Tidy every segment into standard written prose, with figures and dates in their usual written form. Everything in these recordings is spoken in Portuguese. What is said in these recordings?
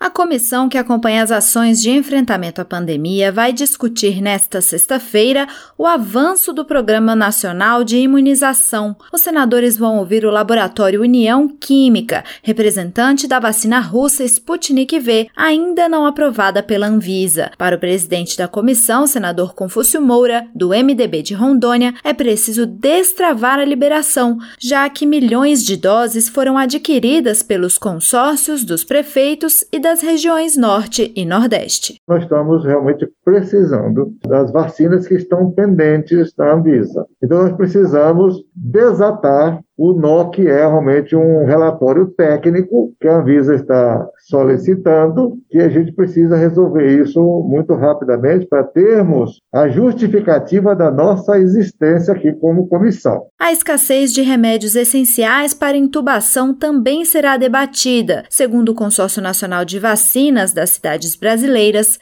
A comissão que acompanha as ações de enfrentamento à pandemia vai discutir nesta sexta-feira o avanço do Programa Nacional de Imunização. Os senadores vão ouvir o laboratório União Química, representante da vacina russa Sputnik V, ainda não aprovada pela Anvisa. Para o presidente da comissão, senador Confúcio Moura, do MDB de Rondônia, é preciso destravar a liberação, já que milhões de doses foram adquiridas pelos consórcios dos prefeitos e das regiões Norte e Nordeste. Nós estamos realmente precisando das vacinas que estão pendentes da Anvisa. Então nós precisamos desatar o nó, que é realmente um relatório técnico que a Anvisa está solicitando, que a gente precisa resolver isso muito rapidamente para termos a justificativa da nossa existência aqui como comissão. A escassez de remédios essenciais para intubação também será debatida. Segundo o Consórcio Nacional de Vacinas das cidades brasileiras,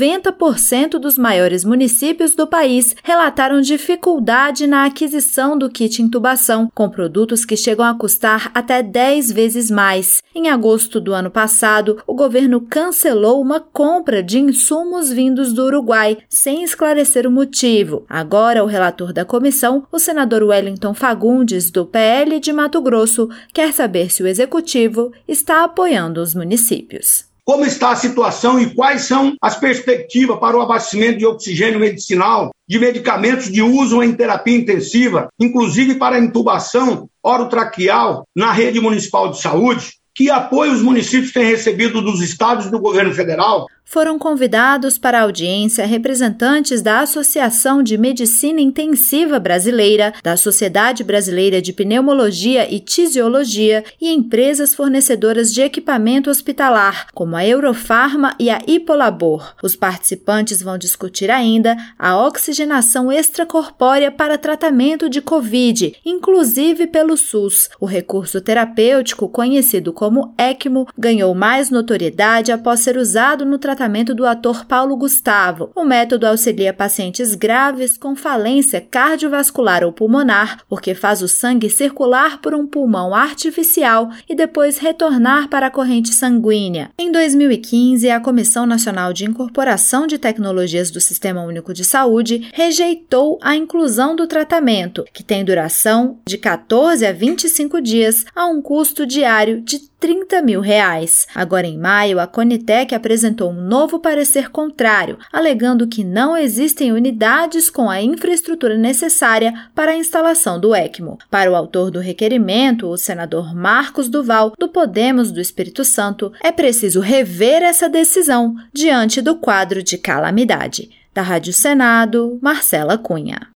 90% dos maiores municípios do país relataram dificuldade na aquisição do kit intubação, com produtos que chegam a custar até 10 vezes mais. Em agosto do ano passado, o governo cancelou uma compra de insumos vindos do Uruguai, sem esclarecer o motivo. Agora, o relator da comissão, o senador Wellington Fagundes, do PL de Mato Grosso, quer saber se o executivo está apoiando os municípios. Como está a situação e quais são as perspectivas para o abastecimento de oxigênio medicinal, de medicamentos de uso em terapia intensiva, inclusive para intubação orotraqueal na rede municipal de saúde? Que apoio os municípios têm recebido dos estados e do governo federal? Foram convidados para a audiência representantes da Associação de Medicina Intensiva Brasileira, da Sociedade Brasileira de Pneumologia e Tisiologia e empresas fornecedoras de equipamento hospitalar, como a Eurofarma e a Hipolabor. Os participantes vão discutir ainda a oxigenação extracorpórea para tratamento de Covid, inclusive pelo SUS. O recurso terapêutico, conhecido como ECMO, ganhou mais notoriedade após ser usado no tratamento do ator Paulo Gustavo. O método auxilia pacientes graves com falência cardiovascular ou pulmonar, porque faz o sangue circular por um pulmão artificial e depois retornar para a corrente sanguínea. Em 2015, a Comissão Nacional de Incorporação de Tecnologias do Sistema Único de Saúde rejeitou a inclusão do tratamento, que tem duração de 14 a 25 dias a um custo diário de R$30 mil. Agora, em maio, a Conitec apresentou um novo parecer contrário, alegando que não existem unidades com a infraestrutura necessária para a instalação do ECMO. Para o autor do requerimento, o senador Marcos Duval, do Podemos do Espírito Santo, é preciso rever essa decisão diante do quadro de calamidade. Da Rádio Senado, Marcela Cunha.